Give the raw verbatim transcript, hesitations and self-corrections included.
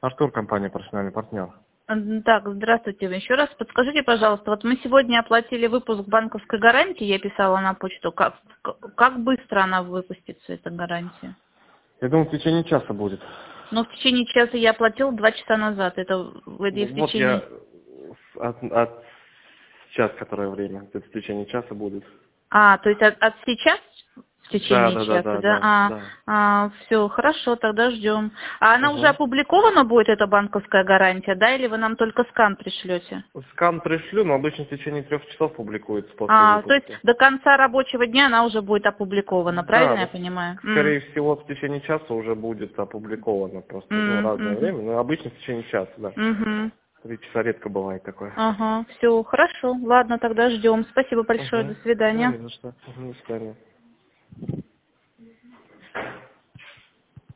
Артур, компания «Профессиональный партнер». М, Так, здравствуйте еще раз. Подскажите, пожалуйста, вот мы сегодня оплатили выпуск банковской гарантии, я писала на почту. Как, как быстро она выпустится, эта гарантия? Я думаю, в течение часа будет. Ну, в течение часа я оплатила два часа назад. Это в, и в Вот я течение... от, от сейчас, которое время, это в течение часа будет. А, то есть от, от сейчас в Да, течение да, да, часа, да, да? да, А, да. а, все, хорошо, тогда ждем. А она уже Угу. опубликована будет, эта банковская гарантия, да, или вы нам только скан пришлете? Скан пришлю, но обычно в течение трех часов публикуется после А, то есть выпуска. до конца рабочего дня она уже будет опубликована, Да, правильно я да, понимаю? М, скорее всего, в течение часа уже будет опубликовано. Просто, ну, м, разное мгм, время, но обычно в течение часа, да. мгм. Три часа редко бывает такое. Ага, все, хорошо, ладно, тогда ждем. Спасибо большое, до Угу. Ну, свидания. не за что. Угу, до свидания.